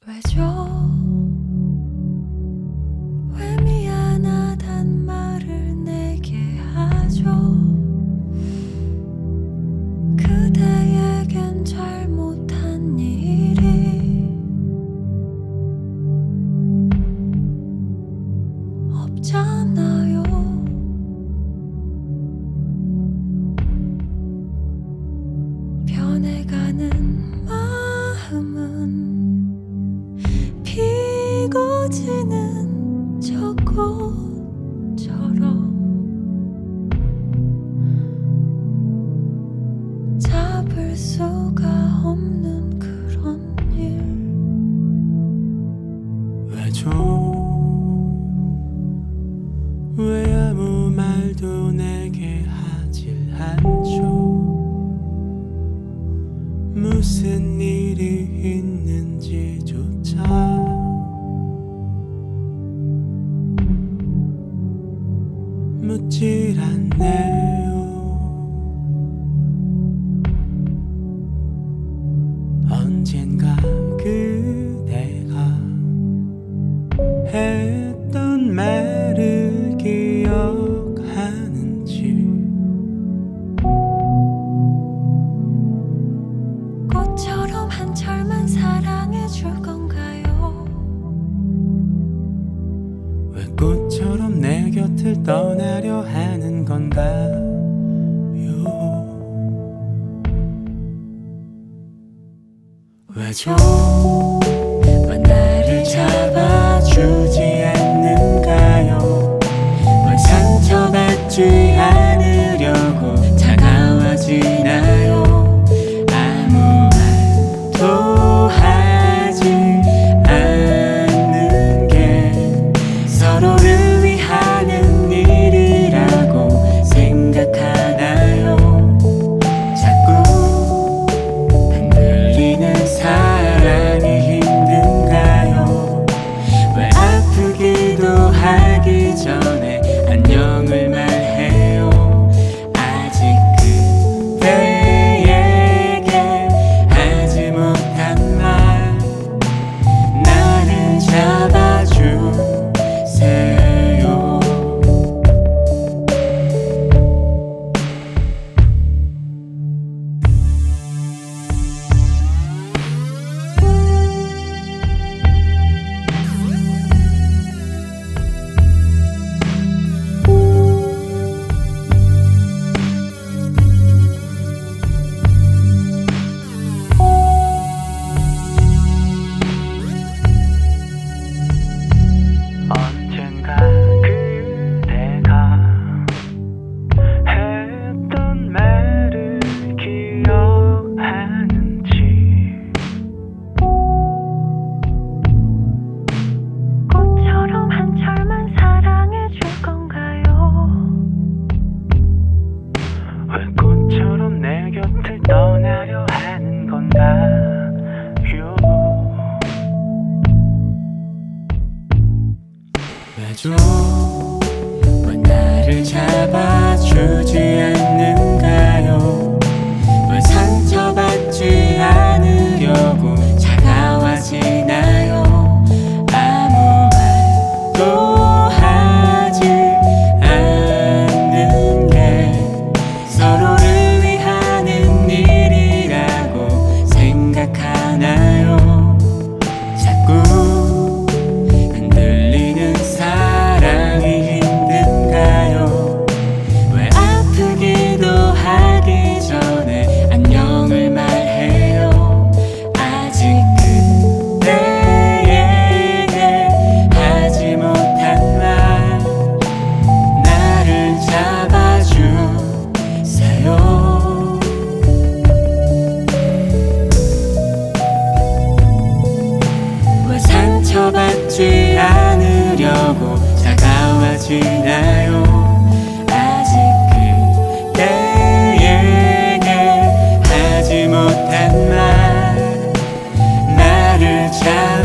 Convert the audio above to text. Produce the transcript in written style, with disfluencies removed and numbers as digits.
왜죠? 왜 미안하단 말을 내게 하죠? 그대에겐 잘못한 일이 없잖아요. 변해가는 마음은 피고 지는 저 꽃처럼 잡을 수가 없는 그런 일. 왜죠? 왜 아무 말도 내게 하질 않죠? 무슨 일이 있는지조차 묻질 않네요. 언젠가 그대가 했던 말을 기억하는지. 꽃처럼 한철만 사랑해줄 건가요? 왜 꽃처럼 내 곁을 떠나려 하는 건가요? 왜죠? 왜 나를 잡아주지 않는가요? 왜 상처받지 않으려고 다가와지나요? 아무 말도 하지 않는 게 서로를 위하는 일이라고 생각하나요? 자꾸 흔들리는 사랑이 힘든가요? 왜 아프기도 하기 전에 안녕을 말해요? 아직 그대에게 하지 못한 말 나를 잡아주세요. 언젠가 그대가 했던 말을 기억하는지. 꽃처럼 한철만 사랑해줄 건가요? 왜 꽃처럼 내 곁을 떠나려 하는 건가요? 왜죠? 왜 나를 잡아주지 않는가요? 왜 상처받지 않으려고 다가와지나요? 아무 말도 하지 않는 게 서로를 위하는 일이라고 생각하나요? 자꾸 흔들리는 사랑이 힘든가요? 왜 아프기도 하기 전에 안녕을 말해요? 아직 그대에게 하지 못한 말 나를 잡아주세요. 왜 상처받지 않으려고 다가와지나요? 아직 그대에게 하지 못한 말 나를 잡아주세요.